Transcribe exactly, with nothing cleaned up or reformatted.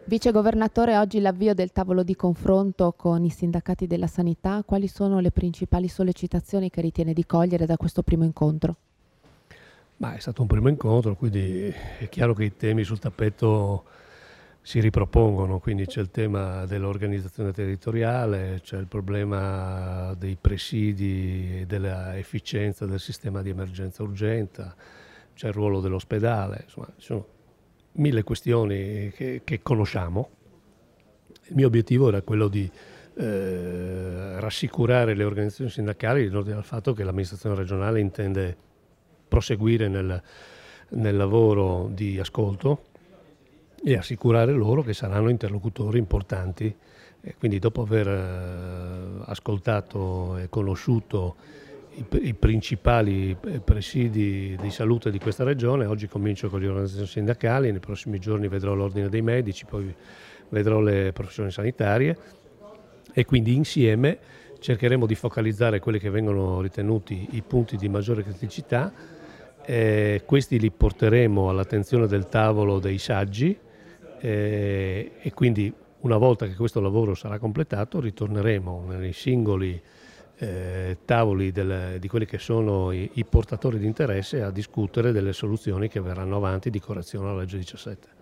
Vice Governatore, oggi l'avvio del tavolo di confronto con i sindacati della sanità, quali sono le principali sollecitazioni che ritiene di cogliere da questo primo incontro? Ma è stato un primo incontro, quindi è chiaro che i temi sul tappeto si ripropongono, quindi c'è il tema dell'organizzazione territoriale, c'è il problema dei presidi e dell'efficienza del sistema di emergenza urgenza, c'è il ruolo dell'ospedale, insomma ci sono mille questioni che, che conosciamo. Il mio obiettivo era quello di eh, rassicurare le organizzazioni sindacali in ordine al fatto che l'amministrazione regionale intende proseguire nel, nel lavoro di ascolto e assicurare loro che saranno interlocutori importanti. E quindi dopo aver eh, ascoltato e conosciuto i, i principali presidi di salute di questa regione, oggi comincio con le organizzazioni sindacali, nei prossimi giorni vedrò l'ordine dei medici, poi vedrò le professioni sanitarie e quindi insieme cercheremo di focalizzare quelli che vengono ritenuti i punti di maggiore criticità. Eh, questi li porteremo all'attenzione del tavolo dei saggi eh, e quindi una volta che questo lavoro sarà completato ritorneremo nei singoli eh, tavoli del, di quelli che sono i, i portatori di interesse a discutere delle soluzioni che verranno avanti di correzione alla legge diciassette.